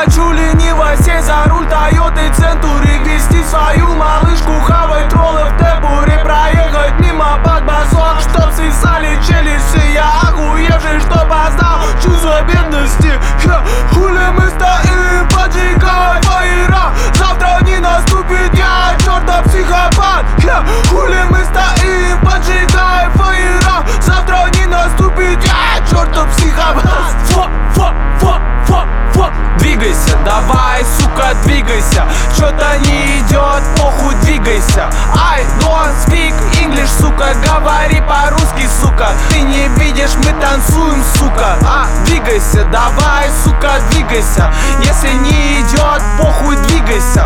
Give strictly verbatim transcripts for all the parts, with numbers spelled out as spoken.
хочу лениво сесть за руль Тойоты Центури, вести свою малышку, хавать роллы в темпуре, проехать мимо под босок, чтоб свисали челюсти. Я охуевший, что познал чувство бедности. Ха, хули мы стоим, поджигай фаера, завтра не наступит, я чертов психопат. Ха, хули мы стоим, поджигай фаера, завтра не наступит, я чертов психопат. Фо, фо, фо, фо, фо. Двигайся, давай, сука, двигайся. Чё-то не идет, похуй, двигайся. I don't speak English, сука, говори по-русски, сука. Ты не видишь, мы танцуем, сука. А, двигайся, давай, сука, двигайся. Если не идет, похуй, двигайся.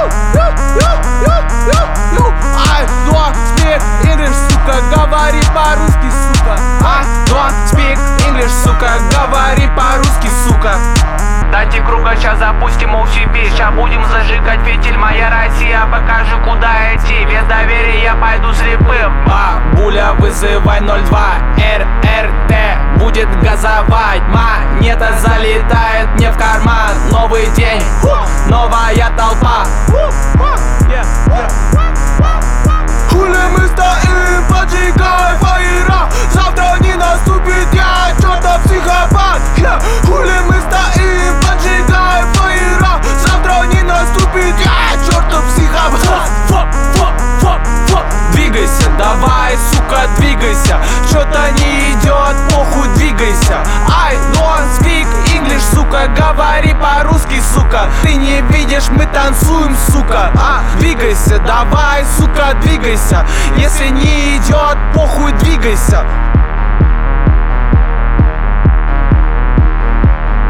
I don't speak English, сука, говори по-русски, сука. I don't speak English, сука, говори по-русски, сука. Дайте круга, щас запустим о себе. Ща будем зажигать фитиль, моя Россия. Покажи, куда идти, без доверия я пойду слепым. Бабуля, вызывай ноль два эр эр тэ, будет газовать. Монета залетает мне в карман. Новый день, новая толпа. Хули мы стоим, поджигай фаера, завтра не наступит, я чертов психопат. Хули мы стоим, поджигай фаера, завтра не наступит, я чертов психопат. Фо, фо, фо, фо. Двигайся, давай, сука, двигайся. Чё-то не идет, похуй, двигайся. I don't speak English, сука, говори по-русски, сука. Ты не видишь, мы танцуем, сука. А, двигайся, давай, сука, двигайся. Если не идет, похуй, двигайся.